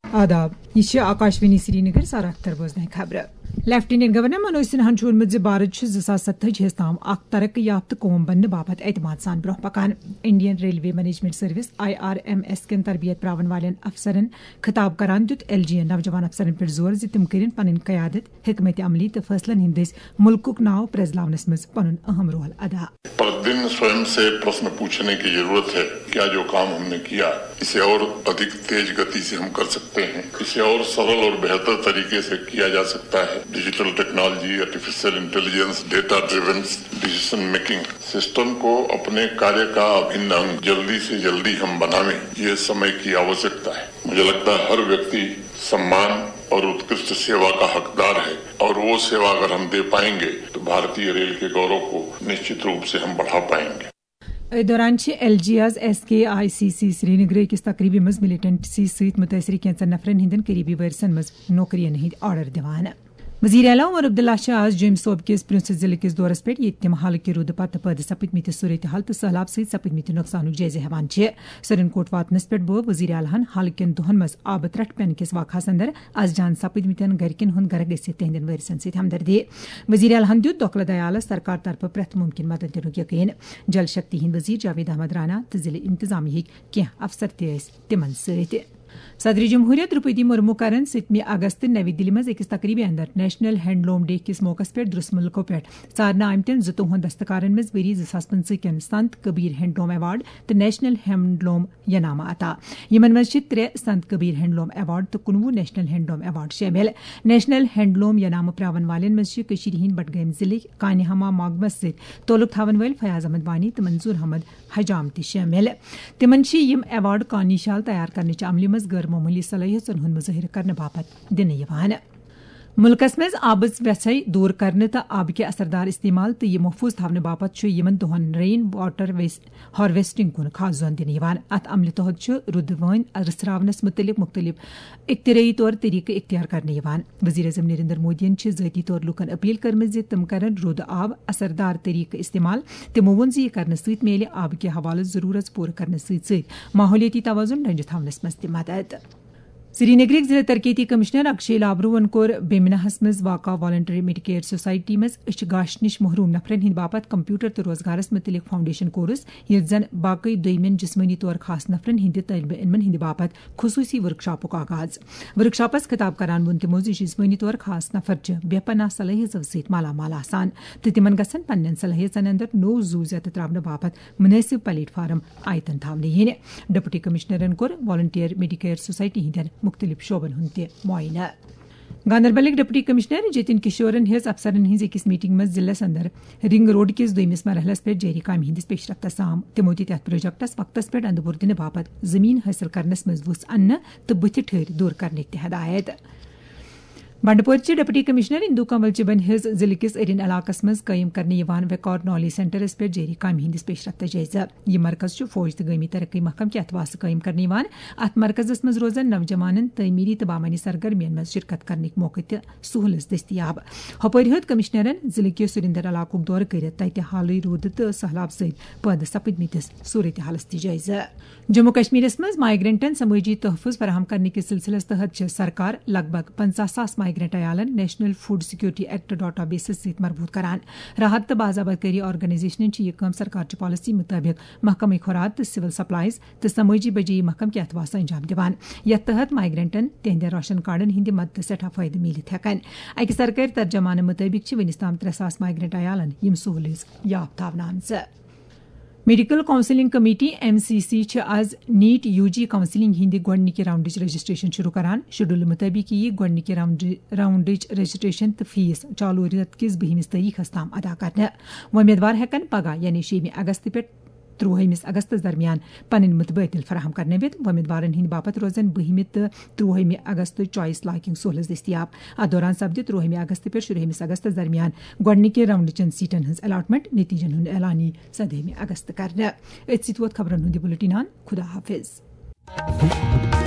آداب یہ آکاشوانی سری نگر سارا اختر بوزن خبر لیفٹیننٹ گورنر منوج سنہن وونمت بھارت 2027 تام اخ ترقی یافتہ قوم بننے باپت اعتماد سان برہ پکان Indian railway management service IRMS کن تربیت پراون والن افسرن خطاب کران دت LG نوجوان افسرن پر زور زم کرن پن قیادت حکمت عملی تو فیصلن ہندس ملک ناو پرزلاونس مز پن اہم رول ادا پرتدن سوئم سے پرشن پوچھنے کی ضرورت ہے، کیا جو کام ہم نے کیا اسے اور ادھک تیز گتی سے ہم کر سکتے ہیں، اسے اور سرل اور بہتر طریقے سے کیا جا سکتا ہے۔ Digital technology, artificial intelligence, data driven decision making system کو اپنے کاریہ کا ابھن انگ جلدی سے جلدی ہم بناویں، یہ سمے کی آوشکتا ہے۔ مجھے لگتا ہے ہر ویکتی سمان اور اتکرشٹ سیوا کا حقدار ہے، اور وہ سیوا اگر ہم دے پائیں گے تو بھارتی ریل کے گورو کو نشچت روپ سے ہم بڑھا پائیں گے۔ دوران LG SKICC سری نگر کس تقریبی مز ملیٹنٹسی ست متاثر کینژن نفرن ہندن قریبی ورسن مز نوکرین ہند آرڈر دیوان۔ وزیر اعلیٰ عمر عبداللہ شاہ آز جوم صوبہ کس پرنس ضلع کس دورس پہ یہ تم حال کہ رود پتہ پید سپدمت صورتحال تو سہلاب ست سپدمت نقصان جائزہ ہیوان سرن کوٹ واتنس پہ بو وزیر اعلیٰ حال کن دہن مز آب ترٹ پین کس واقعہ اندر از جان سپدمتن گرکن ہند گرک گھت تہندین ورسن ست ہمدردی۔ وزیر اعلیٰ دت دکھل دیالس سرکار طرف پریت ممکن مدد دنک یقین۔ جل شکتی ہند وزیر جاوید احمد رانا تو ضلع انتظامیہ کی افسر تمن ست۔ صدر جمہوریہ درپدی مرمو کرن 7 اگست نئی دلی مز اکس تقریبی اندر نیشنل ہینڈلوم ڈے کس موقع پہ درس ملکوں پہ ژارن آمتن 22 دستکارن مز وری 2025 کن سنت کبیر ہینڈلوم ایوارڈ تو نیشنل ہینڈلوم ینامہ عطا۔ یمن مز 3 سنت کبیر ہینڈلوم ایوارڈ تو 19 نیشنل ہینڈلوم ایوارڈ شامل۔ نیشنل ہینڈلوم ینامہ پراون والن مز ہند بڈگام ضلع کانہ ہما محکمس ست تعلق تھاون ول فیاض احمد وانی تو منظور احمد حجام تہ شامل۔ تمن یم ایوارڈ کانی شال تیار کرنے عملہ مز غیر معمولی صلاحیتن ہند مظاہر کرنے باپت دن یوان۔ ملکس مز آبچ ویسائی دور کرنے تو آب کے اثردار استعمال تو یہ محفوظ تھونے باپت یمن دہن رین واٹر ہارویسٹنگ کن خاص زون دن یوان۔ ات عملہ تحت رودوین رسراونس متعلق مختلف اختراعی طور طریقہ اختیار کرنے یوان۔ وزیر اعظم نریندر مودین ذاتی طور لکن اپیل کرمز تم کرن رود آب اثردار طریقہ استعمال۔ تمو وون یہ کرنے ست میلہ آب کے حوالہ ضرورت پور کرنے ست ماحولیاتی توازن ڈنجہ تھونس مز مدد۔ سری نگرک ضلع ترقیتی کمشنر اکشے لابرون کور بیمنہس مز واقع والنٹری میڈیکیئر سوسائٹی مز اچھ گاش نش محروم نفرن ہند باپت کمپیوٹر تو روزگارس متعلق فاؤنڈیشن کورس یل زن باقی دویمین جسمانی طور خاص نفرن ہند طالب علمن ہند باپت خصوصی ورکشاپک آغاز۔ ورکشاپس خطاب کران وون تمو جسمانی طور خاص نفر بے پناہ صلاحیتو ست مالا مال آسان تو تمن گژھن پنن صلاحیتن اندر نو زو زیادہ تراونہ باپت مناسب پلیٹ فارم آیتن تھاونہ ین۔ ڈپٹی کمشنرن کور والنٹیر میڈیکیئر سوسائٹی ہندین مختلف شعبن ہند معائنہ۔ گاندربلک ڈپٹی کمشنر جتن کشورن ہز افسرن ہز اکس میٹنگ مز ضلع اندر رنگ روڈ کس دویمس مرحلس پہ جاری کام ہندس پیش رفت سام۔ تمو دت ات پروجیکٹس وقتس پہ اندبور دن باپت زمین حاصل کرنس مز وس ان تو بت ٹھہر دور کرنے تہ ہدایت۔ بنڈپور ڈپٹی کمشنر اندو کنول چبن ہز ضلع کس ارین علاقس مز قائم کرنے یوان ویکار نالج سینٹرس پہ جاری کام ہندس پیش رفت جائزہ۔ یہ مرکز فوج تو قومی ترقی محکم کے اتواس قائم کرنے یوان۔ ات مرکزس مز روزن نوجوانن تعمیری تو بامانی سرگرمین مز شرکت کرنے موقع تہ سہولت دستیاب۔ ہپر ہیوت کمشنرن ضلع کے سرندر علاقہ دور کرت تتہ حالی رود تو سہلاب ست پید سپدمتس صورتحالس تہ جائزہ۔ جموں کشمیرس مز مائیگرنٹن سماجی تحفظ فراہم کرنے کے سلسلس تحت سرکار لگ بھگ 50,000 مائیگرنٹ عیالن national food security act data bases ست مربوط کران۔ راحت تو باضابط کاری آرگنائزیشن یہ کام سرکار پالیسی مطابق محکمہ خوراک تو سول سپلائز تو سماجی بجائی محکم کے اتواس انجام دیوان۔ یتھ تحت مائیگرنٹن تہندین راشن کارڈن ہند مدد سٹھا فائدہ ملت ہیکن۔ اکہ سرکاری ترجمانہ مطابق ونس تام 3,000 مائیگرنٹ عیالن یم سہولت یافتہ تھاونہ آمژ۔ میڈیکل کونسلنگ کمیٹی MCC آز نیٹ UG کونسلنگ ہند گۄڈنکہ راؤنڈچ رجسٹریشن شروع کران۔ شیڈول مطابق یہ گۄڈنکہ راؤنڈچ رجسٹریشن تو فیس چالو رٮ۪تھ کس 20 تاریخس تام ادا کرنے۔ وۄمیدوار ہیکن پگہ یعنی 6 اگست پہ 23 اگست درمیان پنن متبادل فراہم کرنے ومیدوارن ہند باپت روزن 20 تو 23 اگست چوائس لاکنگ سہولت دستیاب۔ ات دوران سپد 23 اگست پہ 18 اگست درمیان گۄڈنکہ راؤنڈ چن سیٹن ہز الاٹمنٹ نتیجن ہند اعلانی 17 اگست کرنے۔ ات ست ووت خبرن ہند بلٹن خدا حافظ۔